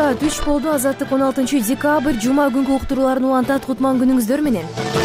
Саат 3 болду. Азаттык 16 декабрь жума күнгү уктурууларын улантат. Кутман күнүңүздөр менен.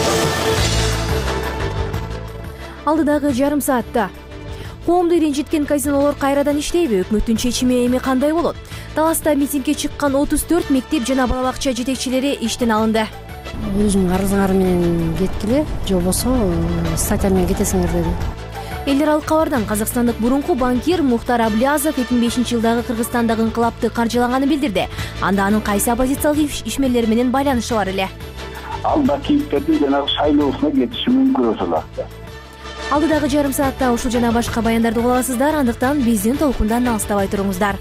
Алдыдагы жарым саатта коомду ренжиткен казинолор кайрадан иштейби? Өкмөттүн чечими эми кандай болот? Таласта митингге чыккан 34 мектеп жана бала бакча жетекчилери иштен алынды. Өзүңүн арызыңар менен кеткиле, же болбосо статья менен кетесиңер деди. Эл аралык кабардан казакстандык мурунку банкир Мухтар Аблязов 2005-жылдагы Кыргызстандагы инкылапты каржылаганын билдирди. Анда анын кайсы оппозициялык ишмерлер менен байланышы бар эле? Ал Бакиевтердин жанагы шайлоосуна кетиши мүмкүн болот. Алдыдагы жарым саатта ушул жана башка баяндарды угуп аласыздар, андыктан биздин толкундан алыстабай туруңуздар.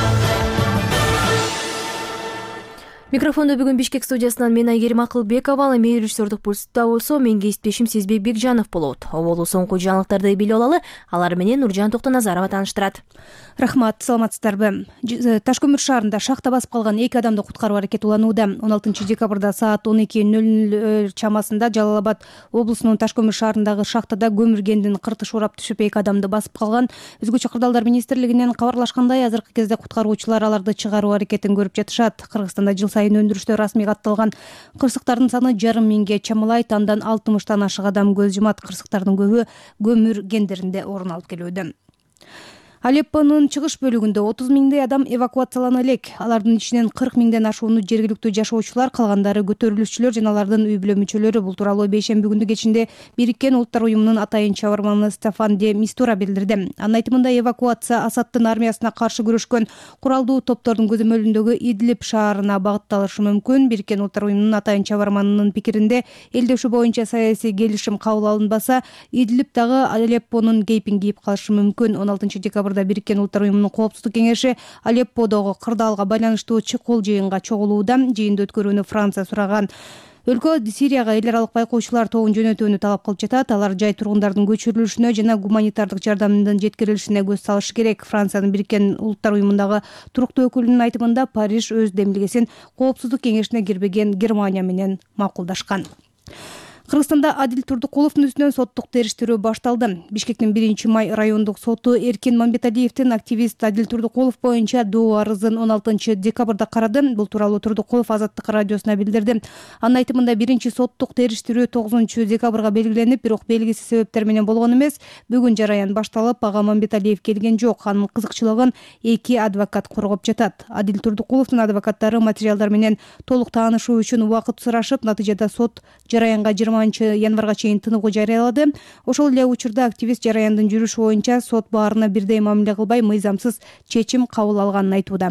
Микрофондо бүгүн Бишкек студиясынан мен Айгерим Акылбекова, ал эми режиссердук пультта болсо менин кесиптешим Сезбек Бекжанов болот. Оболу соңку жаңылыктарды билип алалы, алар менен Нуржан Токтоназарова тааныштырат. Рахмат, саламатсыздарбы. Ташкөмүр шаарында шахта басып калган 2 адамды куткаруу аракети уланууда. 16 декабрда саат 12:00 чамасында Жалал Абад облусунун Ташкөмүр шаарындагы шахтада көмүргендин кыртышы урап түшүп 2 адамды басып калган. Өзгөчө Кырдаалдар министрлигинен кабарлашкандай, азыркы кезде куткаруучулар аларды чыгаруу аракетин көрүп жатышат. Кыргызстанда жыл сайын өндүрүштө расмий катталган кырсыктардын саны 50000 чамалайт. Андан 60тан ашык адам көз жумат. Кырсыктардын көбү көмүр кендеринде орун алып келүүдө. Алеппонун чыгыш бөлүгүндө 30 миңдей адам эвакуациялана элек. Алардын ичинен 40 миңден ашууну жергиликтүү жашоочулар, калгандары көтөрүлүшчүлөр жана алардын үй бүлө мүчөлөрү. Бул тууралуу бейшемби күндү кечинде Бириккен Улуттар уюмунун атайын чабарманы Стефан де Мистура билдирди. Анын айтымында, эвакуация Асадтын армиясына каршы күрөшкөн куралдуу топтордун көзөмөлүндөгү Идлиб шаарына багытталышы мүмкүн. Бириккен Улуттар уюмунун атайын чабарманынын пикиринде, элдешүү боюнча саясий келишим кабыл алынбаса, Идлиб дагы Алеппонун кейпин кийип калышы мүмкүн. 16 декабрда Бириккен Улуттар уюмунун коопсуздук кеңеши Алепподогу кырдаалга байланыштуу чыкул жыйынга чогулууда. Жыйынды өткөрүүнү Франция сураган. Өлкө Сирияга эл аралык байкоочулар тобун жөнөтүүнү талап кылып жатат. Алар жай тургундардын көчүрүлүшүнө жана гуманитардык жардамдын жеткирилишине көз салышы керек. Франциянын Бириккен Улуттар уюмундагы туруктуу өкүлүнүн айтымында, Париж өз демилгесин коопсуздук кеңешине кирбеген Германия менен макулдашкан. Кыргызстанда Адил Турдукуловдун үстүнөн соттук териштирүү башталды. Бишкектин 1-май райондук соту Эркин Мамбеталиевдин активист Адил Турдукулов боюнча доо арызын 16 декабрда карады. Бул тууралуу Турдукулов Азаттык радиосуна билдирди. Анын айтымында, биринчи соттук териштирүү 9 декабрга белгиленип, бирок белгисиз себептер менен болгон эмес. Бүгүн жараян башталып, ага Мамбеталиев келген жок. Анын кызыкчылыгын 2 адвокат коргоп жатат. Адил Турдукуловдун адвокаттары материалдар менен толук таанышуу үчүн убакыт сурашып, натыйжада сот жараянга 20 январга чейин тыныгуу жарыялады. Ошол эле учурда активист жараяндын жүрүшү боюнча сот баарына бирдей мамиле кылбай, мыйзамсыз чечим кабыл алганын айтууда.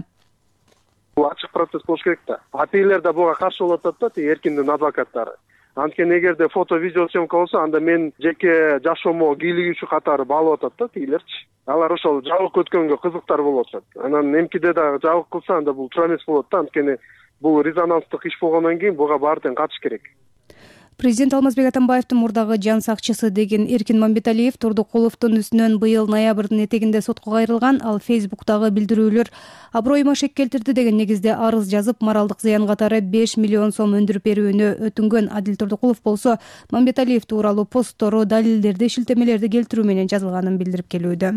Бул ачык процесс болуш керек да. Апейлер да буга каршы болуп атат да, Эркиндин адвокаттары. Анткени эгерде фото видео съемка болсо, анда мен жеке жашоомо кийлигүүчү катары баалып атат да тигилерчи. Алар ошол жабык өткөнгө кызыктар болуп атат. Анан эмкиде да жабык кылса, анда бул туура эмес болот да. Анткени бул резонанстык иш болгондон кийин буга баары тең катыш керек. Президент Алмазбек Атамбаевдин мурдагы жан сакчысы деген Эркин Мамбеталиев Турдукуловдун үстүнөн быйыл ноябрдын этегинде сотко кайрылган. Ал Фейсбуктагы билдирүүлөр аброюма шек келтирди деген негизде арыз жазып, моралдык зыян катары 5 миллион сом өндүрүп берүүнү өтүнгөн. Адил Турдукулов болсо Мамбеталиев тууралуу посттору, далилдерди, шилтемелерди келтирүү менен жазылганын билдирип келүүдө.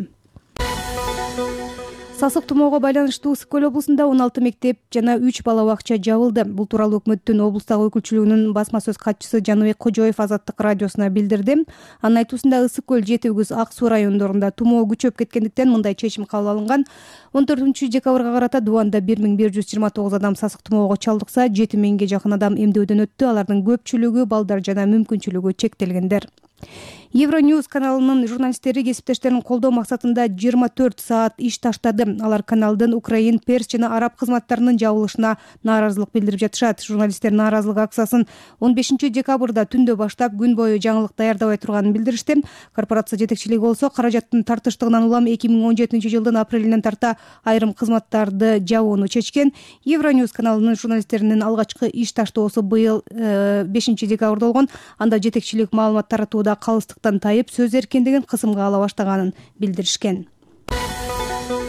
Сасык тумоого байланыштуу Ысык Көл облусунда 16 мектеп жана 3 бала бакча жабылды. Бул тууралуу өкмөттүн облустагы өкүлчүлүгүнүн басма сөз катчысы Жаныбек Кожоев Азаттык радиосуна билдирди. Анын айтуусунда, Ысык Көл, Жети Үгүз, Ак Суу райондорунда тумоо күчөп кеткендиктен мындай чечим кабыл алынган. 14 декабрга карата Дубанда 1129 адам сасык тумоого чалдыкса, 7000 жакын адам эмдөөдөн өттү. Алардын көпчүлүгү балдар жана мүмкүнчүлүгү чектелгендер. Евроньюз каналынын журналисттери кесиптештерин колдоо максатында 24 саат иш таштады. Алар каналдын украин, перс жана араб кызматтарынын жабылышына нааразылык билдирип жатышат. Журналисттер нааразылык акциясын 15 декабрда түндө баштап күн бою жаңылык даярдабай турганын билдиришти. Корпорация жетекчилиги болсо каражаттын тартыштыгынан улам 2017 жылдын апрелинен тарта айрым кызматтарды жабууну чечкен. Евроньюз каналынын журналисттеринин алгачкы иш таштоосу быйыл 5 декабрда болгон. Анда жетекчилик маалымат таратууда калыстыктан тайып, сөз эркиндигин кысымга ала баштаганын билдиришкен.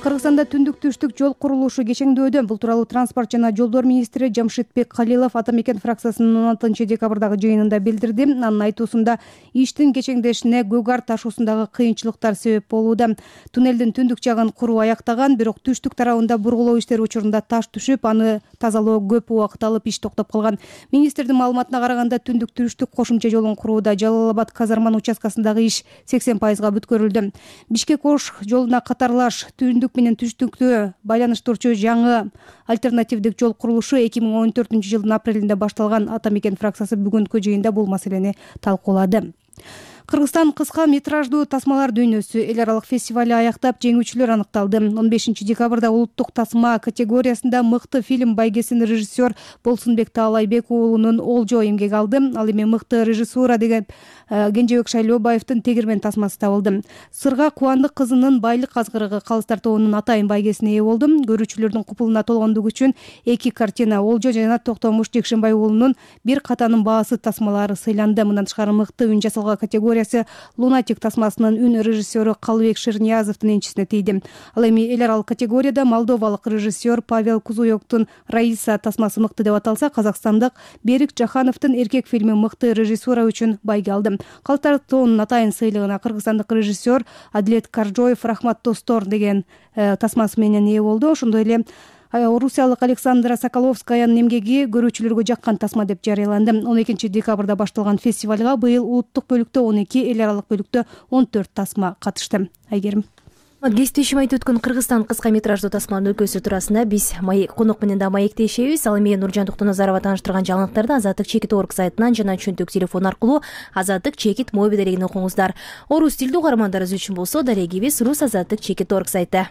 Кыргызстанда түндүк түштүк жол курулушу кечеңдөөдө. Бул тууралуу транспорт жана жолдор министри Жамшитбек Калилов Ата Мекен фракциясынын 16-декабрдагы жыйынында билдирди. Анын айтуусунда иштин кечеңдешине Көк Ар ташуусундагы кыйынчылыктар себеп болууда. Туннелдин түндүк жагын куруу аяктаган, бирок түштүк тарабында бургулоо иштери учурунда таш түшүп, аны тазалоо көп убакыт алып иш токтоп калган. Министрдин маалыматына караганда түндүк түштүк кошумча жолун курууда. Жалал-Абад Казарман участкасындагы иш 80% бүткөрүлдү. Бишкек-Ош жолуна катарлаш түндүк менен түштүктү байланыштырчу жаңы альтернативдик жол курулушу 2014-жылдын апрелинде башталган. Ата Мекен фракциясы бүгүнкү жыйында бул маселени талкуулады. Кыргызстан кыска метраждуу тасмалар дүйнөсү эл аралык фестивали аяктап, жеңүүчүлөр аныкталды. 15-декабрда улуттук тасма категориясында мыкты фильм байгесин режиссер Болсунбек Таалайбек уулунун Олжо эмгек алды. Ал эми мыкты режиссура деген Кенжебек Шайлообаевдин тегирмен тасмасы табылды. Сырга Кубандык кызынын Байлык азгырыгы Калыстар тобунун Атайын байгесине ээ болду. Көрүүчүлөрдүн купулуна толгондугу үчүн 2 картина Олжо жана Токтомуш Жекшенбай уулунун Бир катанын баасы тасмалары сыйланды. Мындан тышкары мыкты үн жасалган категориясы Лунатик тасмасынын үн режиссеру Калыбек Ширниязовдун энчисине тийди. Ал эми эл аралык категорияда молдовалык режиссер Павел Кузуёктун Раиса тасмасы мыкты деп аталса, казакстандык Берик Жахановдун Эркек фильми мыкты режиссура үчүн байге алды. Калыстар тобунун Атайын сыйлыгына кыргызстандык режиссер Адилет Каржоев Рахмат достор деген тасмасы менен ээ болду. Ошондой эле орусиялык Александра Соколовскаянын эмгеги көрүүчүлөргө жаккан тасма деп жарыяланды. 12-декабрда башталган фестивалга быйыл улуттук бөлүктө 12, эл аралык бөлүктө 14 тасма катышты. Айгерим. Кесиптешим айтып өткөн Кыргызстан кыска метраждуу тасманын өлкөсү туурасында биз конок менен да маектешебиз. Ал эми Нуржан Токтоназарова тааныштырган жаңылыктарды Азаттык.org сайтынан жана чөнтөк телефон аркылуу Азаттык.mobi дарегинен окуңуздар. Орус тилдүү угармандарыбыз үчүн болсо дарегибиз Рус Азаттык.org сайты.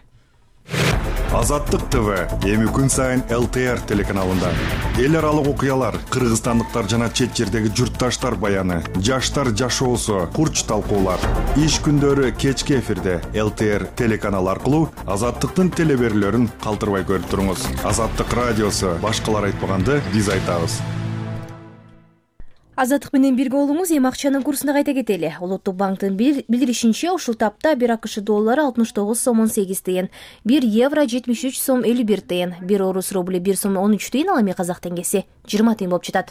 Азаттык ТВ эми күн сайын ЛТР телеканалында. Эл аралык окуялар, кыргызстандыктар жана чет жердеги журтташтар баяны, жаштар жашоосу, курч талкуулар. Иш күндөрү кечки эфирде ЛТР телеканалы аркылуу Азаттыктын телеберүүлөрүн калтырбай көрүп туруңуз. Азаттык радиосу башкалар айтпаганды биз айтабыз. Азаттык менен бирге болуңуз. Эми акчанын курсуна кайта кетели. Улуттук банктын билдиришинче, ушул тапта 1 АКШ доллары 69 сом 18 тыйын, 1 евро 73 сом 51 тыйын, 1 орус рубль 1 сом 13 тыйын, ал эми казак теңгеси 20 тыйын болуп жатат.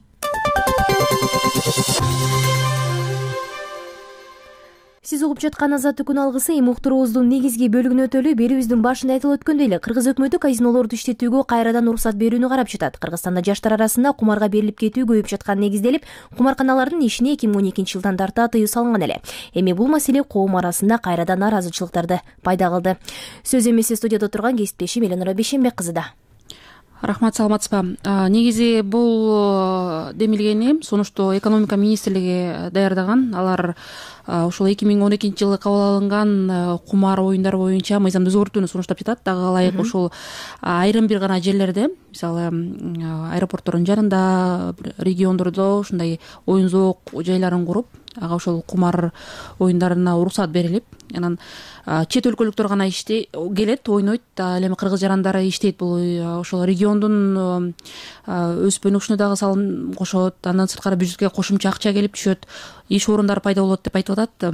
Сиз угуп жаткан Азаттык күн алгысы эми уктуруубуздун негизги бөлүгүнө өтөлү. Берүүбүздүн башында айтылып өткөндөй эле Кыргыз өкмөтү казинолорду иштетүүгө кайрадан уруксат берүүнү карап жатат. Кыргызстанда жаштар арасында кумарга берилип кетүү көбөйүп жатканы негизделип, кумарканалардын ишине 2012-жылдан тарта тыюу салынган эле. Эми бул маселе коом арасында кайрадан наразычылыктарды пайда кылды. Сөз эмеси студияда турган кесиптешим Эленора Бейшенбек кызы да. Рахмат, саламатсызбы? Негизи бул демилгени сунушту экономика министрлиги даярдаган. Алар ушул 2012-жылы кабыл алынган кумар оюндар боюнча мыйзамды өзгөртүүнү сунуштап жатат. Дагы ылайык ушул айрым бир гана жерлерде, мисалы аэропорттордун жанында, региондордо ушундай оюн зоок жайларын куруп, ага ошол кумар оюндарына уруксат берилип, анан чет өлкөлүктөр гана келет, ойнойт, ал эми кыргыз жарандары иштейт. Бул ошол региондун өспөнү ушуну дагы салым кошот. Андан сырткары бюджетке кошумча акча келип түшөт, иш орундары пайда болот деп айтып атат.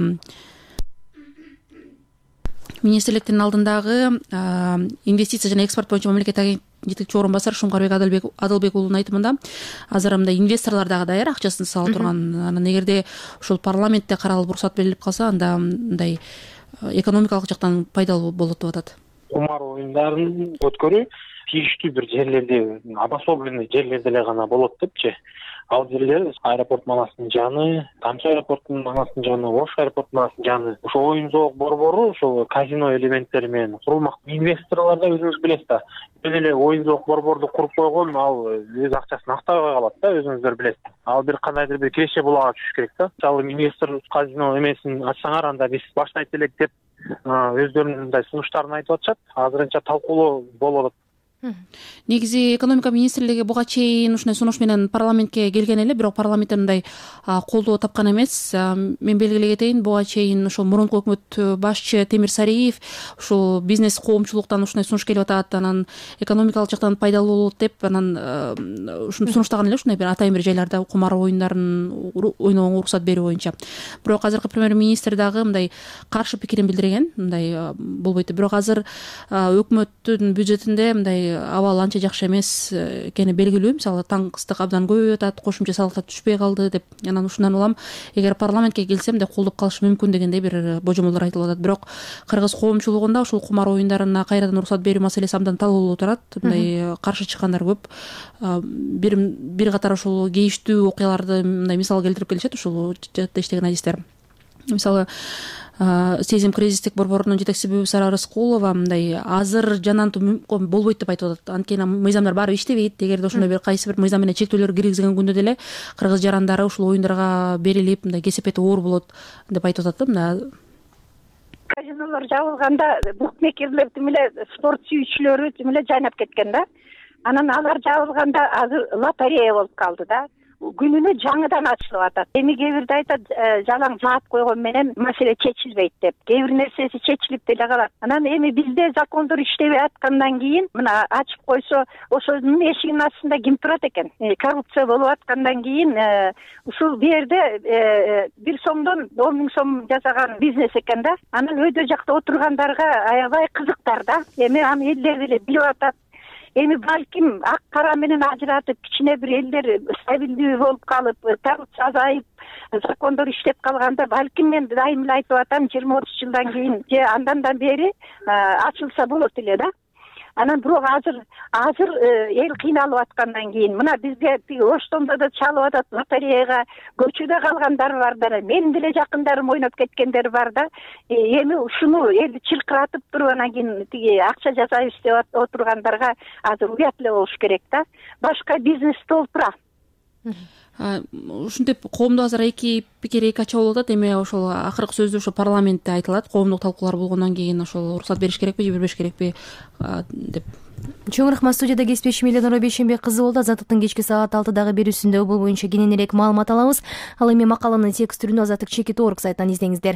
Министрликтин алдындагы инвестиция жана экспорт боюнча мамлекеттик жетекчи орун басар Шуңкарбек Адылбек уулунун айтымында азыр мындай инвесторлор дагы даяр, акчасын сала турган. Анан эгерде ушул парламентте каралып уруксат берилип калса, анда мындай экономикалык жактан пайдалуу болот деп атат. Кумар оюндарын өткөрүү тийиштүү бир жерлерде, обособленный жерлерде эле гана болот депчи. Ал жерлер аэропорт манасынын жаны, Тамчы аэропортунун манасынын жаны, Ош аэропортунун манасынын жаны. Ошол оюн зоок борбору ошол казино элементтери менен курулмак. Инвесторлорда өзүңүз билесиз да, бир эле оюн зоок борборду куруп койгон, ал өз акчасын актабай калат да, өзүңүздөр билесиз. Ал бир кандайдыр бир киреше булага түшүш керек да. Мисалы инвестор казино эмесин ачсаңар, анда биз баштайт элек деп өздөрүнүн мындай сунуштарын айтып атышат. Азырынча талкуулоо болуп атат. Негизи экономика министрлиги буга чейин ушундай сунуш менен парламентке келген эле, бирок парламенттен мындай колдоо тапкан эмес. Мен белгилей кетейин, буга чейин ошол мурунку өкмөт башчы Темир Сариев ушул бизнес коомчулуктан ушундай сунуш келип атат, анан экономикалык жактан пайдалуу болот деп, анан ушуну сунуштаган эле, ушундай бир атайын бир жайларда кумар оюндарын ойногонго уруксат берүү боюнча. Бирок азыркы премьер-министр дагы мындай каршы пикирин билдирген, мындай болбойт. Бирок азыр өкмөттүн бюджетинде мындай абал анча жакшы эмес экени белгилүү. Мисалы таң ыстык абдан көбөйүп атат, кошумча салыктар түшпөй калды деп. Анан ушундан улам эгер парламентке келсем де колдоп калышы мүмкүн дегендей бир божомолдор айтылып атат. Бирок кыргыз коомчулугунда ушул кумар оюндарына кайрадан уруксат берүү маселеси абдан талкуулуу турат. Мындай каршы чыккандар көп. Бир катар ушул кейиштүү окуяларды мындай мисал келтирип келишет ушул жакта иштеген адистер. Мисалы Сезим кризистик борборунун жетекчиси Бүбүсара Рыскулова мындай азыр жанантуу мүмкүн болбойт деп айтып атат. Анткени мыйзамдар баары иштебейт. Эгерде ошондой бир кайсы бир мыйзам менен чектөөлөр киргизген күндө деле кыргыз жарандары ушул оюндарга берилип, мындай кесепети оор болот деп айтып атат да. Казинолор жабылганда букмекерлер тим эле спорт сүйүүчүлөрү тим эле жайнап кеткен да. Анан алар жабылганда азыр лотерея болуп калды да. Күнүнө жаңыдан ачылып атат. Эми кээ бирде айтат, жалаң жаап койгон менен маселе чечилбейт деп. Кээ бир нерсеси чечилип деле калат. Анан эми бизде закондор иштебей аткандан кийин мына ачып койсо, ошонун эшигинин астында ким турат экен? Коррупция болуп аткандан кийин ушул бу жерде 1 сомдон 10 000 сом жасаган бизнес экен да. Анан өйдө жакта отургандарга аябай кызыктар да. Эми аны элдер деле билип атат. Эми балким ак кара менен ажыратып, кичине бир элдер стабилдүү болуп калып, коррупция азайып, закондор иштеп калганда, балким мен дайым эле айтып атам, 20-30 жылдан кийин же андан да бери ачылса болот эле да. Анан бирок азыр эл кыйналып аткандан кийин мына бизге Оштондо да чалып атат лотереяга, көчөдө калгандар бар да, менин деле жакындарым ойноп кеткендер бар да. Эми ушуну элди чылкыратып туруп анан кийин тиги акча жасайбыз деп отургандарга азыр уят эле болуш керек да. Башка бизнес толтура. Ушинтип коомдо азыр эки пикир эки ача болуп атат. Эми ошол акыркы сөздө ошо парламентте айтылат. Коомдук талкуулар болгондон кийин ошол уруксат бериш керекпи же бербеш керекпи деп. Чоң рахмат. Студияда кесипкечи Милена Бейшенбек кызы болду. Азаттыктын кечки саат 6-дагы берүүсүндө бул боюнча кененирээк маалымат алабыз. Ал эми макаланын текст түрүнө Азаттык.org сайтынан издеңиздер.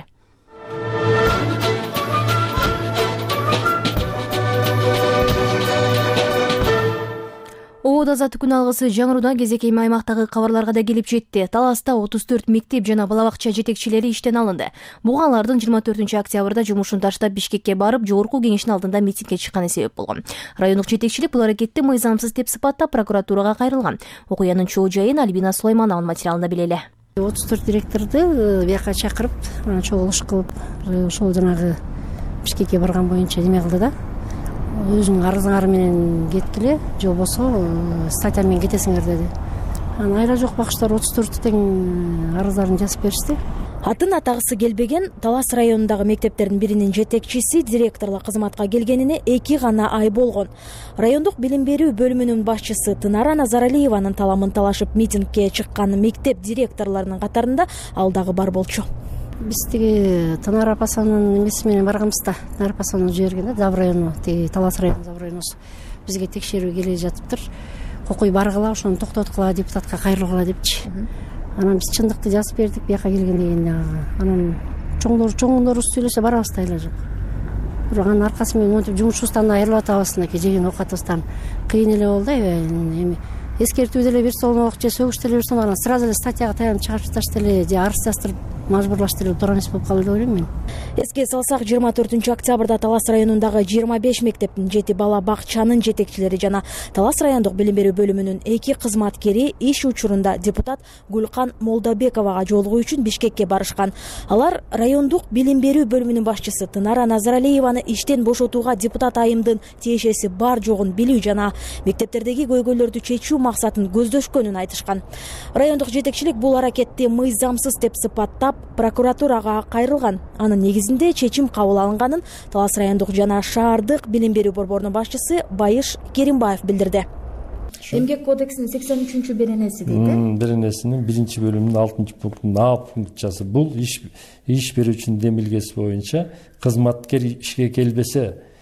Оода азаттык күн алгысы жаңыруудан кезекей аймактагы кабарларга да келип жетти. Таласта 34 мектеп жана бала бакча жетекчилери иштен алынды. Буга алардын 24-октябрда жумушун таштап Бишкекке барып, жогорку кеңештин алдында митингге чыкканы себеп болгон. Райондук жетекчилик бул аракетти мыйзамсыз деп сыпаттап прокуратурага кайрылган. Окуянын чоо жайын Альбина Сулайманованын материалында билели. 34 директорду бияка чакырып, чогулуш кылып, ошол жанагы Бишкекке барган боюнча неме кылды да. Өзүнүн арызыңар менен кеткиле, же болбосо статья менен кетесиңер деди. Анан айла жок бакчылар 34 тең арыздарын жазып беришти. Атын атагысы келбеген Талас районундагы мектептердин биринин жетекчиси директорлук кызматка келгенине 2 гана ай болгон. Райондук билим берүү бөлүмүнүн башчысы Тынара Назаралиеванын таламын талашып митингге чыккан мектеп директорлорунун катарында ал дагы бар болчу. Биз тиги Тынар апасынын эмеси менен барганбыз да. Тынар апасынын жиберген да, Зав району, тиги Талас району Зав районусу. Бизге текшерүү келе жатыптыр. Кокуй баргыла, ошону токтоткула, депутатка кайрылгыла депчи. Анан биз чындыкты жазып бердик, бияка келгенден кийин. Анан чоңдорубуз сүйлөсө барабыз да эле жок. Бирок анын аркасы менен монтип жумушубуздан айрылып атабыз, мынакей жеген оокатыбыздан кыйын эле болду. Эми эскертүү деле бир сомок, же сөгүш деле бир сомок, анан сразу эле статьяга таянып чыгарып таштап эле, же арыз жаздырып мажбурлашты эле туура эмес болуп калды деп ойлойм мен. Эске салсак, 24-октябрда Талас районундагы 25 мектептин 7 бала бакчанын жетекчилери жана Талас райондук билим берүү бөлүмүнүн 2 кызматкери иш учурунда депутат Гүлкан Молдобековага жолугуу үчүн Бишкекке барышкан. Алар райондук билим берүү бөлүмүнүн башчысы Тынара Назаралиеваны иштен бошотууга депутат айымдын тиешеси бар жогун билүү жана мектептердеги көйгөйлөрдү чечүү максатын көздөшкөнүн айтышкан. Райондук жетекчилик бул аракетти мыйзамсыз деп сыпаттап прокуратурага кайрылган. Анын негизинде чечим кабыл алынганын Талас райондук жана шаардык билим берүү борборунун башчысы Байыш Керимбаев билдирди. Эмгек кодексинин 83 беренеси дейт. Беренесинин 1-бөлүмүнүн 6-пунктунун А пунктчасы бул иш берүүчүнүн демилгеси боюнча кызматкер ишке келбесе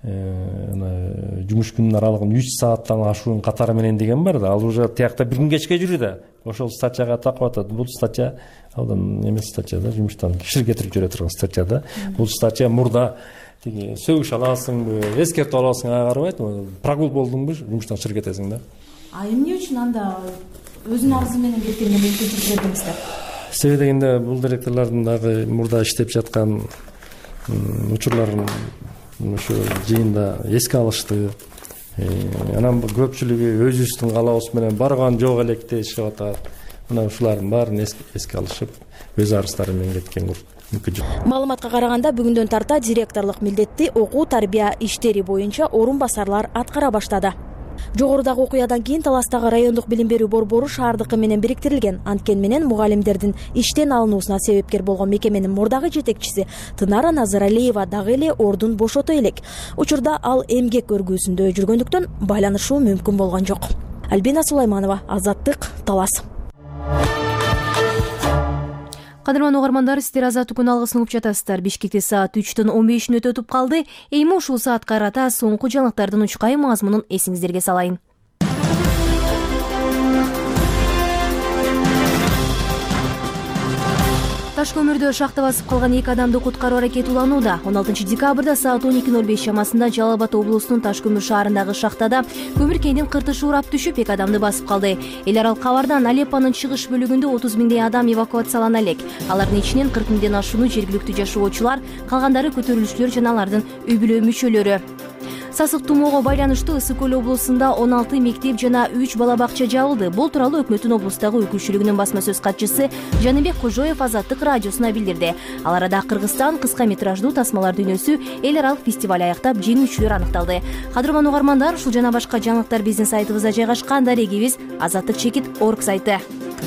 жумуш күнүнүн аралыгын 3 сааттан ашуун катары менен деген бар да. Ал уже тиякта бир күн кечке жүрү да. Ошол статьяга такып атат. Бул статья алдан эмес статья да, жумуштан киши кетирип жүрө турган статья да. Бул статья мурда тиги сөгүш аласыңбы, эскертип аласыңга карабайт. Прогул болдуңбу, жумуштан чыгып кетесиң да. Эмне үчүн анда өзүнүн арызы менен кеткенге мүмкүнчүлүк бердиңиздер? Себеби дегенде бул директорлордун дагы мурда иштеп жаткан учурларын ушу жыйында эске алышты. Анан көпчүлүгү өзүбүздүн каалабыз менен барган жок элек дешип атат. Мына ушулардын баарын эске алышып, өз арыздары менен кеткен мүмкүнчүлүк. Маалыматка караганда бүгүндөн тарта директорлук милдетти окуу тарбия иштери боюнча орун басарлар аткара баштады. Жогорудагы окуядан кийин Таластагы райондук билим берүү борбору шаардыкы менен бириктирилген. Анткени менен мугалимдердин иштен алынуусуна себепкер болгон мекеменин мурдагы жетекчиси Тынара Назаралиева дагы эле ордун бошото элек. Учурда ал эмгек өргүүсүндө жүргөндүктөн байланышуу мүмкүн болгон жок. Альбина Сулайманова, Азаттык, Талас. Кадырман угармандар, сиздер Азаттык күн алгысын угуп жатасыздар. Бишкекте саат 3-төн 15 мүнөт өтүп калды. Эми ушул саатка карата соңку жаңылыктардын учкай мазмунун эсиңиздерге салайын. Таш көмүрдө шахта басып калган 2 адамды куткаруу аракети уланууда. 16 декабрда саат 12:05 чамасында Жалал Абад облусунун Таш көмүр шаарындагы шахтада көмүр кендин кыртышы урап түшүп 2 адамды басып калды. Эл аралык кабардан Алеппонун чыгыш бөлүгүндө 30 миңдей адам эвакуациялана элек. Алардын ичинен 40 миңден ашууну жергиликтүү жашоочулар, калгандары көтөрүлүшчүлөр жана алардын үй-бүлө мүчөлөрү. Сасык тумоого байланыштуу Ысык көл облусунда 16 мектеп жана 3 бала бакча жабылды. Бул тууралуу өкмөттүн облустагы өкүлчүлүгүнүн басма сөз катчысы Жаныбек Кожоев Азаттык радиосуна билдирди. Ал арада Кыргызстан кыска метраждуу тасмалар дүйнөсү эл аралык фестиваль аяктап жеңүүчүлөр аныкталды. Кадырман угармандар, ушул жана башка жаңылыктар биздин сайтыбызда жайгашкан. Дарегибиз azattik.org сайты.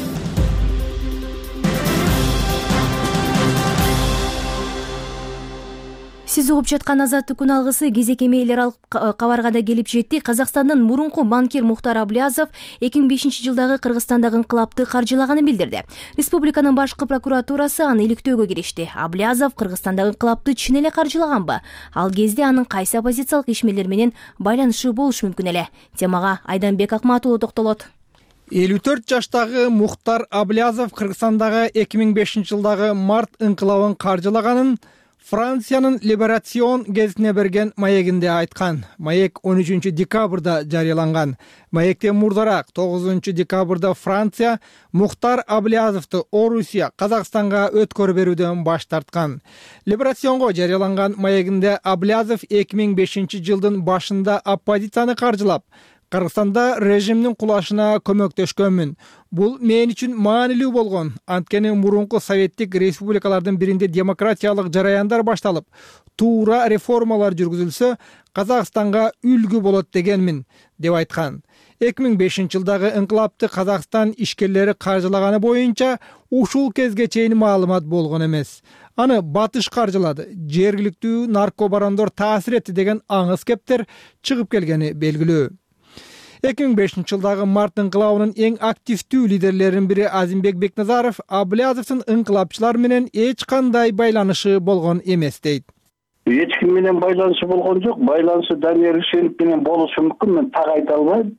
Сиз угуп жаткан Азаттык күн алгысы кезек эми эл аралык кабарга да келип жетти. Казакстандын мурунку банкир Мухтар Аблязов 2005-жылдагы Кыргызстандагы инкылапты каржылаганын билдирди. Республиканын башкы прокуратурасы аны иликтөөгө киришти. Аблязов Кыргызстандагы инкылапты чын эле каржылаганбы? Ал кезде анын кайсы оппозициялык ишмерлер менен байланышы болушу мүмкүн эле? Темага Айданбек Акматулу токтолот. 54 жаштагы Мухтар Аблязов Кыргызстандагы 2005-жылдагы март инкылабын каржылаганын Франциянын Либерацион гезитине берген маегинде айткан. Маек 13 декабрда жарыяланган. Маекте мурдараак 9 декабрда Франция Мухтар Аблязовду Орусия, Казакстанга өткөрүп берүүдөн баш тарткан. Либерационго жарыяланган маегинде Аблязов 2005-жылдын башында оппозицияны каржылап, Кыргызстанда режимдин кулашына көмөктөшкөнмүн. Бул мен үчүн маанилүү болгон. Анткени мурунку советтик республикалардын биринде демократиялык жараяндар башталып, туура реформалар жүргүзүлсө, Казакстанга үлгү болот дегенмин, деп айткан. 2005-жылдагы инкылапты Казакстан ишкерлери каржылаганы боюнча ушул кезге чейин маалымат болгон эмес. Аны батыш каржылады, жергиликтүү наркобарондор таасир этти деген аңыз кептер чыгып келгени белгилүү. 2005-жылдагы март инкылабынын эң активдүү лидерлеринин бири Азимбек Бекназаров Аблязовдун инкылапчылар менен эч кандай байланышы болгон эмес дейт. Эч ким менен байланышы болгон жок. Байланышы Данияр Үсенов менен болушу мүмкүн, мен так айта албайм.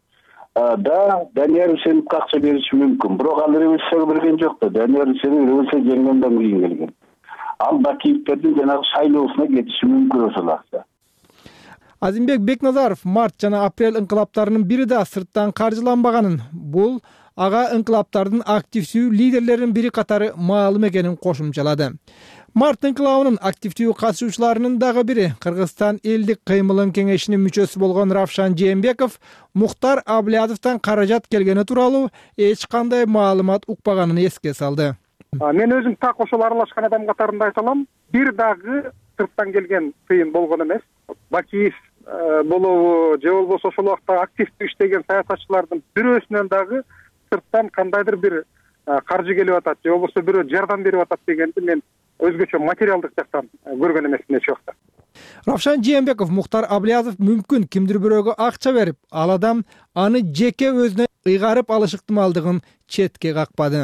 Данияр Үсеновго акча бериши мүмкүн. Бирок ал революцияга берген жок да. Данияр Үсенов революция жеңгенден кийин келген. Ал Бакиевтердин жанагы шайлоосуна кетиши мүмкүн ошол акча. Азимбек Бекназаров март жана апрель инкылаптарынын бири да сырттан каржыланбаганын, бул ага инкылаптардын активдүү лидерлеринин бири катары маалым экенин кошумчалады. Март инкылабынын активдүү катышуучуларынын дагы бири Кыргызстан элдик кыймылын кеңешинин мүчөсү болгон Равшан Жээнбеков Мухтар Аблязовдон каражат келгени тууралуу эч кандай маалымат укпаганын эске салды. Мен өзүм так ошол аралашкан адам катарында айта алам. Бир дагы сырттан келген тыйын болгон эмес. Бакиев болобу же болбосо ошол убакта активдүү иштеген саясатчылардын бирөөсүнөн дагы сырттан кандайдыр бир каржы келип атат же болбосо бирөө жардам берип атат дегенди мен өзгөчө материалдык жактан көргөн эмесмин эч убакта. Равшан Жээнбеков Мухтар Аблязов мүмкүн кимдир бирөөгө акча берип, ал адам аны жеке өзүнө ыйгарып алыш ыктымалдыгын четке какпады.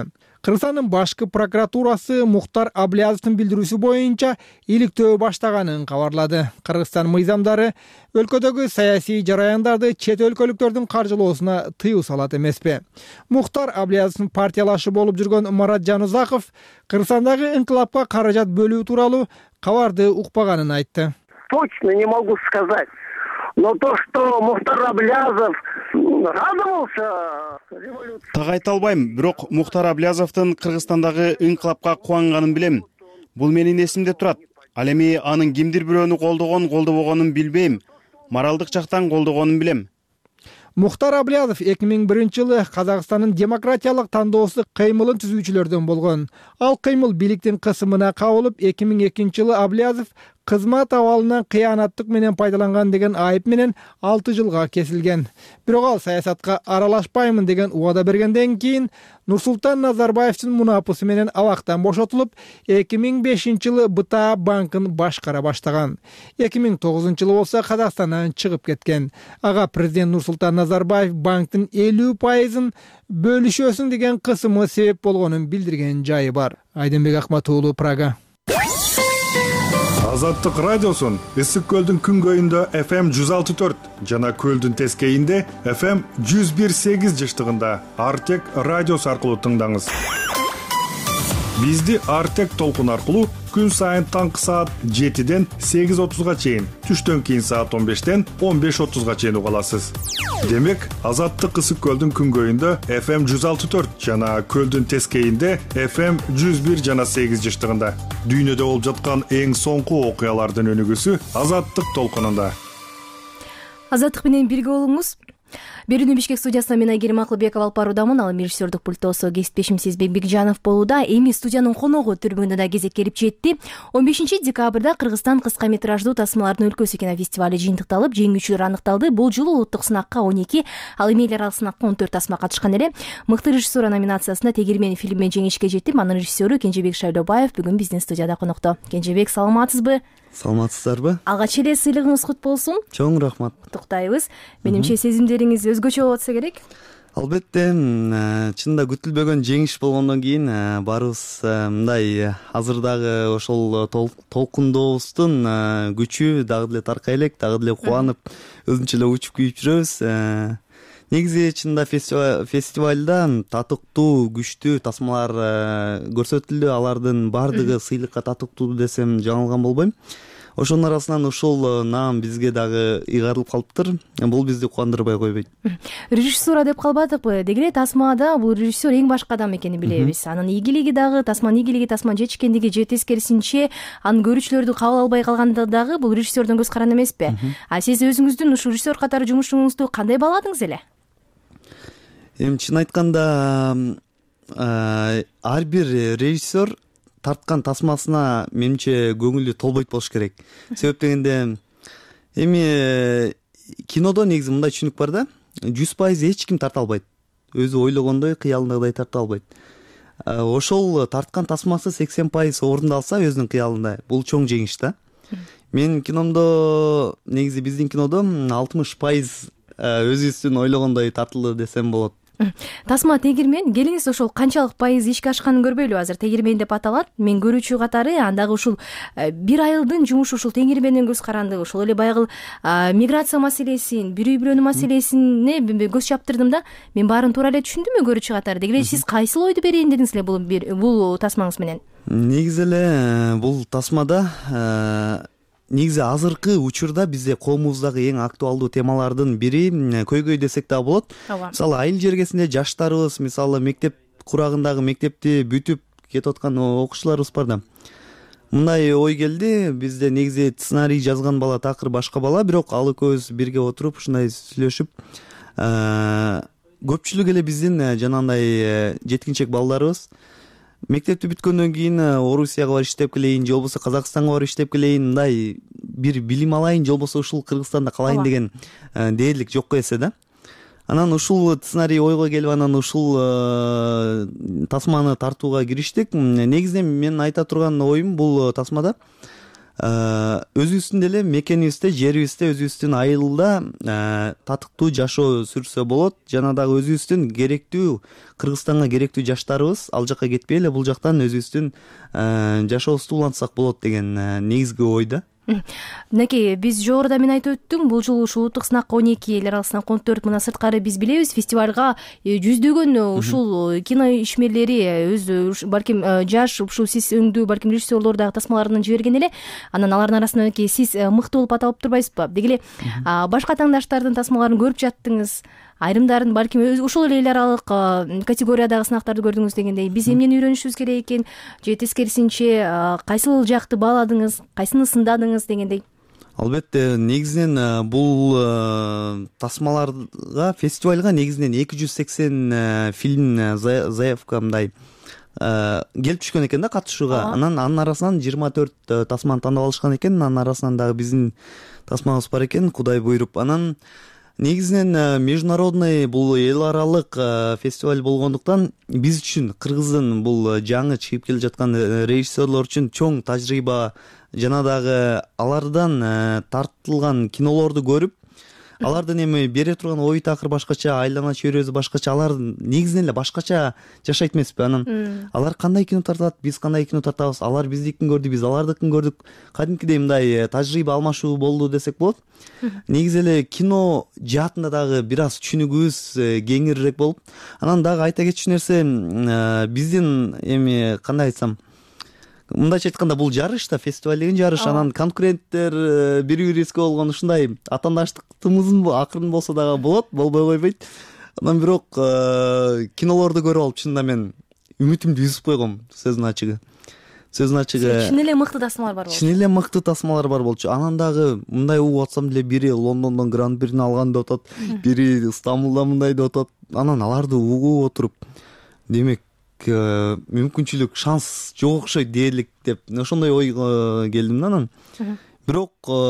Кыргызстандын башкы прокуратурасы Мухтар Аблязовдун билдирүүсү боюнча иликтөө баштаганын кабарлады. Кыргызстан мыйзамдары өлкөдөгү саясий жараяндарды чет өлкөлүктөрдүн каржылоосуна тыюу салат эмеспи? Мухтар Аблязовдун партиялашы болуп жүргөн Марат Жанузаков Кыргызстандагы инкылапка каражат бөлүү тууралуу кабарды укпаганын айтты. Точно не могу сказать. Но то, что Мухтар Аблязов радовался революции... Так айта албайм, бирок Мухтар Аблязовдун Кыргызстандагы инкылапка кубанганын билем. Бул менин эсимде турат. Ал эми анын кимдир бирөөнү колдобогонун билбейм. Моралдык жактан колдогонун билем. Мухтар Аблязов 2001-жылы Казакстандын демократиялык тандоосу кыймылын түзүүчүлөрдөн болгон. Ал кыймыл бийликтин кысымына кабылып, 2002-жылы Аблязов кызмат абалынан кыянаттык менен пайдаланган деген айып менен 6 жылга кесилген. Бирок ал саясатка аралашпаймын деген убада бергенден кийин Нурсултан Назарбаевдин мунапысы менен абактан бошотулуп, 2005-жылы БТА банкын башкара баштаган. 2009-жылы болсо Казакстандан чыгып кеткен. Ага президент Нурсултан Назарбаев банктын 50%-ын бөлүшөсүн деген кысымы себеп болгонун билдирген жайы бар. Айденбек Акмат уулу, Прага. Азаттык радиосун Ысык көлдүн күнгөйүндө FM 106.4 жана көлдүн тескейинде FM 101.8 жыштыгында Артек радиосу аркылуу тыңдаңыз. Бизди Артек толкун аркылуу күн сайын таңкы саат 7-ден 8:30га чейин, түштөн кийин саат 15-ден 15:30га чейин уга аласыз. Демек, Азаттык Ысык көлдүн күнгөйүндө FM 106.4 жана көлдүн тескейинде FM 101 жана 8 жыштыгында. Дүйнөдө болуп жаткан эң соңку окуялардын өнүгүүсү Азаттык толкунунда. Азаттык менен бирге болуңуз. Берүүнү Бишкек студиясынан мен Айгерим Акылбеков алып баруудамын. Ал режиссердик пульттосу кесиптешим Сезбек Бекжанов болууда. Эми студиянын коногу түрмөгүндө да кезек келип жетти. 15 декабрда Кыргызстан кыска метраждуу тасмалардын өлкөсү кинофестивали жыйынтыкталып, жеңүүчүлөр аныкталды. Бул жолу улуттук сынакка 12, ал эми эл аралык сынакка 14 тасма катышкан эле. Мыкты режиссер номинациясында Тегирмени фильми жеңишке жетип, анын режиссеру Кенжебек Шайлобаев бүгүн биздин студияда конокто. Кенжебек, саламатсызбы? Саламатсыздарбы? Алгач эле сыйлыгыңыз кут болсун. Чоң рахмат. Куттуктайбыз. Менимче сезимдериңиз өзгөчө болуп атса керек. Албетте, чынында күтүлбөгөн жеңиш болгондон кийин баарыбыз мындай азырдагы ошол толкундообуздун күчү дагы деле таркай элек, дагы деле кубанып, өзүнчө эле учуп күйүп жүрөбүз. Негизи чынында фестивалда татыктуу, күчтүү тасмалар көрсөтүлдү. Алардын баардыгы сыйлыкка татыктуу десем жаңылган болбойм. Ошонун арасынан ушул наам бизге дагы ыйгарылып калыптыр. Бул бизди кубандырбай койбойт. Режиссура деп калбадыкпы? Деги эле тасмада бул режиссер эң башкы адам экенин билебиз. Анын ийгилиги дагы, тасманын игилиги, тасма жетишкендиги же тескерисинче анын көрүүчүлөрдү кабыл албай калгандыгы дагы бул режиссердон көз каранды эмеспи? А сиз өзүңүздүн ушул режиссер катары жумушуңузду кандай бааладыңыз эле? Эми чын айтканда, ар бир режиссер тарткан тасмасына менимче көңүлү толбойт болуш керек. Себеп дегенде, эми кинодо негизи мындай түшүнүк бар да, 100% эч ким тарта албайт. Өзү ойлогондой, кыялындагыдай тарта албайт. Ошол тарткан тасмасы 80% орундалса өзүнүн кыялында, бул чоң жеңиш да. Мен киномдо, негизи биздин кинодо 60% өзүбүздүн ойлогондой тартылды десем болот. Тасма Тегирмен, келиңиз ошол канчалык пайыз ишке ашканын көрбөйлү? Азыр Тегирмен деп аталат. Мен көрүүчү катары андагы ушул бир айылдын жумушу ушул Тегирменден көз каранды. Ошол эле баягы миграция маселесин, бирөө-бирөөнүн маселесине көз чаптырдым да. Мен баарын туура эле түшүндүмбү көрүүчү катары? Деги эле сиз кайсыл ойду берейин дедиңиз эле бул тасмаңыз менен? Негизи эле бул тасмада негизи азыркы учурда бизде коомубуздагы эң актуалдуу темалардын бири көйгөй десек дагы болот. Мисалы, айыл жергесинде жаштарыбыз, мисалы, мектеп курагындагы мектепти бүтүп кетип аткан окуучуларыбыз бар да. Мындай ой келди, бизде негизи сценарий жазган бала такыр башка бала, бирок ал экөөбүз бирге отуруп ушундай сүйлөшүп, көпчүлүк эле биздин жанагындай жеткинчек балдарыбыз мектепти бүткөндөн кийин Орусияга барып иштеп келейин, же болбосо Казакстанга барып иштеп келейин, мындай бир билим алайын, же болбосо ушул Кыргызстанда калайын деген дээрлик жокко эсе да. Анан ушул сценарий ойго келип, анан ушул тасманы тартууга кириштик. Негизинен мен айта турган оюм бул тасмада өзүбүздүн деле мекенибизде, жерибизде, өзүбүздүн айылда татыктуу жашоо сүрсө болот жана дагы өзүбүздүн керектүү, Кыргызстанга керектүү жаштарыбыз ал жакка кетпей эле бул жактан өзүбүздүн жашообузду улантсак болот деген негизги ойда. Мынакей биз жогоруда мен айтып өттүм, бул жолу ушул улуттук сынакка 12, эл аралык сынакка 14, мына сырткары биз билебиз, фестивалга жүздөгөн ушул кино ишмерлери өз балким жаш ушул сиз өңдүү балким режиссерлор дагы тасмаларын жиберген эле. Анан алардын арасынан мынакей сиз мыкты болуп аталып турбайсызбы? Деги эле башка таңдаштардын тасмаларын көрүп жаттыңыз. Айрымдарын балким ошол эле эл аралык категориядагы сынактарды көрдүңүз дегендей, биз эмнени үйрөнүшүбүз керек экен же тескерисинче кайсыл жакты бааладыңыз, кайсыны сындадыңыз дегендей? Албетте, негизинен бул тасмаларга, фестивалга негизинен 280 фильм заявка мындай келип түшкөн экен да катышууга. Анын арасынан 24 тасманы тандап алышкан экен. Анын арасынан дагы биздин тасмабыз бар экен, Кудай буйруп. Анан негизинен международный бул эл аралык фестиваль болгондуктан биз үчүн, Кыргыздын бул жаңы чыгып келе жаткан режиссерлор үчүн чоң тажрыйба жана дагы алардан тартылган кинолорду көрүп, алардын эми бере турган ой такыр башкача, айлана чөйрөсү башкача, алар негизинен эле башкача жашайт эмеспи? Анан алар кандай кино тартат, биз кандай кино тартабыз, алар биздикин көрдү, биз алардыкын көрдүк. Кадимкидей мындай тажрыйба алмашуу болду десек болот. Негизи эле кино жаатында дагы бир аз түшүнүгүбүз кеңирирээк болуп, анан дагы айта кетчү нерсе, биздин эми кандай айтсам, мындайча айтканда бул жарыш да, фестиваль деген жарыш. Анан конкуренттер бири-бирибизге болгон ушундай атаандаштыгыбыздын акырын болсо дагы болот, болбой койбойт. Анан бирок кинолорду көрүп алып чынында мен үмүтүмдү үзүп койгом, сөздүн ачыгы. Чын эле мыкты тасмалар бар болчу. Чын эле мыкты тасмалар бар болчу. Анан дагы мындай угуп атсам деле бири Лондондон гран-прини алган деп атат, бири Стамбулда мындай деп атат. Анан аларды угуп отуруп, демек мүмкүнчүлүк, шанс жок окшойт дээрлик деп ошондой ойго келдим да. Анан бирок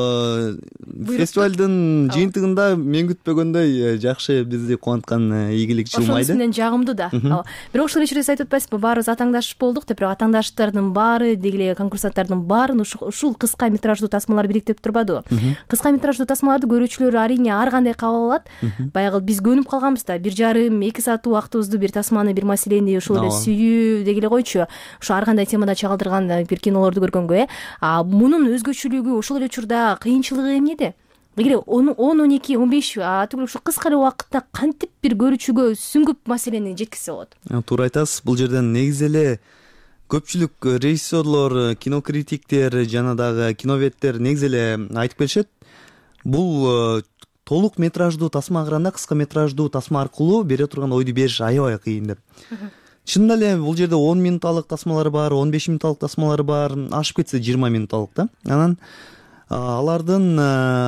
фестивалдын жыйынтыгында мен күтпөгөндөй жакшы бизди кубанткан ийгилик жылмайды. Ошонусу менен жагымдуу да. Бирок ушул эчерес айтып атпайсызбы, баарыбыз атаңдаш болдук деп, бирок атаңдаштардын баары, деги эле конкурсанттардын баарын ушул кыска метраждуу тасмалар бириктирип турбадыбы? Кыска метраждуу тасмаларды көрүүчүлөр арине ар кандай кабыл алат. Баягы биз көнүп калганбыз да, 1,5-2 саат убактыбызды бир тасманы, бир маселени ушул эле сүйүү, деги эле койчу, ушу ар кандай темада чагылдырган бир кинолорду көргөнгө, мунун өзгөчөлүгү ошол эле учурда кыйынчылыгы эмнеде? Деги эле 10, 12, 15 түгүл ушу кыска эле убакытта кантип бир көрүүчүгө сүңгүп маселени жеткизсе болот? Туура айтасыз. Бул жерден негизи эле көпчүлүк режиссерлор, кинокритиктер жана дагы киноветтер негизи эле айтып келишет. Бул толук метраждуу тасмага караганда кыска метраждуу тасма аркылуу бере турган ойду бериш аябай кыйын деп. Чынында эле бул жерде 10 минутталык тасмалар бар, 15 минутталык тасмалар бар, ашып кетсе 20 минутталык да. Анан алардын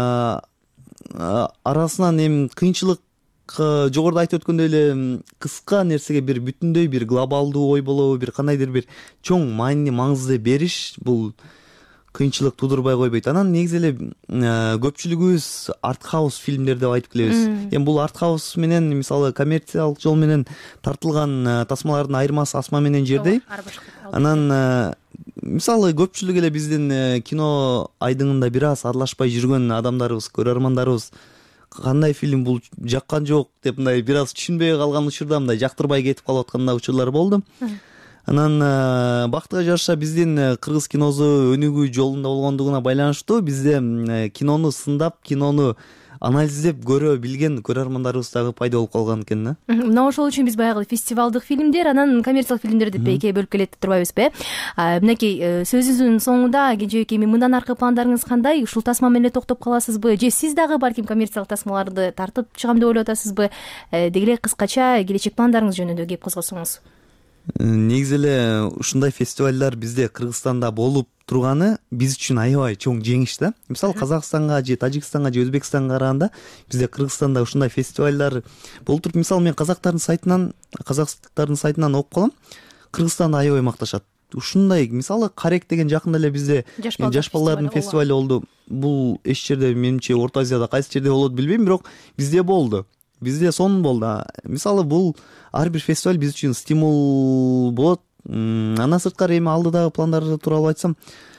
арасынан эми кыйынчылык жогоруда айтып өткөндөй эле кыска нерсеге бир бүтүндөй бир глобалдуу ой болобу, бир кандайдыр бир чоң маани маңызды бериш бул кыйынчылык тудурбай койбойт. Анан негизи эле көпчүлүгүбүз артхаус фильмдер деп айтып келебиз. Эми бул артхаус менен, мисалы коммерциялык жол менен тартылган тасмалардын айырмасы асма менен жердей. Анан мисалы көпчүлүк эле биздин кино айдыңында бир аз аралашпай жүргөн адамдарыбыз, көрөрмандарыбыз кандай фильм бул жаккан жок деп мындай бир аз түшүнбөй калган учурда, мындай жактырбай кетип калып аткан да учурлар болду. Анан бактыга жараша биздин кыргыз киносу өнүгүү жолунда болгондугуна байланыштуу бизде кинону сындап, кинону анализдеп көрө билген көрөрмандарыбыз дагы пайда болуп калган экен да. Мына ошол үчүн биз баягы фестивалдык фильмдер, анан коммерциялык фильмдер деп экиге бөлүп келет турбайбызбы? Мынакей сөзүңүздүн соңунда кенжебек эми мындан аркы пландарыңыз кандай? Ушул тасма менен эле токтоп каласызбы? Же сиз дагы балким коммерциялык тасмаларды тартып чыгам деп ойлоп атасызбы? Деги эле кыскача келечек пландарыңыз жөнүндө кеп козгосоңуз. Негизи эле ушундай фестивалдар бизде Кыргызстанда болуп турганы биз үчүн аябай чоң жеңиш да. Мисалы Казакстанга же Тажикстанга же Өзбекстанга караганда бизде Кыргызстанда ушундай фестивалдар болуп туруп, мисалы мен казактардын сайтынан окуп калам. Кыргызстанды аябай макташат. Ушундай мисалы Карек деген жакында эле бизде жаш балдардын фестивали болду. Бул эч жерде, менимче Орто Азияда кайсы жерде болот билбейм, бирок бизде болду. Бизде сонун болду. Мисалы бул ар бир фестиваль биз үчүн стимул болот. Андан сырткары эми алдыдагы пландар тууралуу айтсам,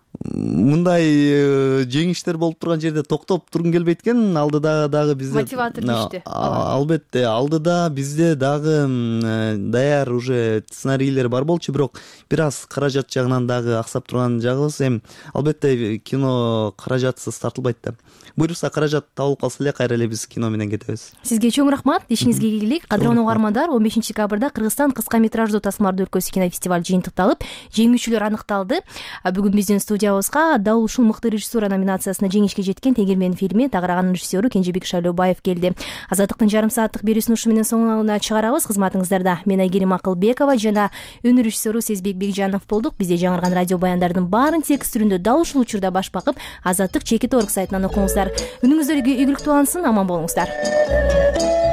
мындай жеңиштер болуп турган жерде токтоп тургум келбейт экен. Алдыда дагы бизде мотиватор дейишти. Албетте, алдыда бизде дагы даяр уже сценарийлер бар болчу, бирок бир аз каражат жагынан дагы аксап турган жагыбыз. Эми албетте кино каражатсыз тартылбайт да. Буюрса каражат табылып калса эле кайра эле биз кино менен кетебиз. Сизге чоң рахмат. Ишиңизге ийгилик. Кадырлуу угармандар, 15 декабрда Кыргызстан кыска метраждуу тасмаларды өлкөсү кинофестиваль жыйынтыкталып, жеңүүчүлөр аныкталды. Бүгүн биздин студиябызга дал ушул мыкты режиссура номинациясына жеңишке жеткен Тегермен фильми тагыраганын режиссеру Кенжебек Шайлообаев келди. Азаттыктын жарым сааттык берүүсүн ушу менен соңуна чыгарабыз. Кызматыңыздарда мен Айгерим Акылбекова жана өнөр режиссеру Сезбек Бекжанов болдук. Бизде жаңырган радио баяндардын баарын текст түрүндө дал ушул учурда баш бакып, Азаттык.org сайтынан окуңуздар. Үнүңүздөргө ийгиликтүү алынсын, аман болуңуздар.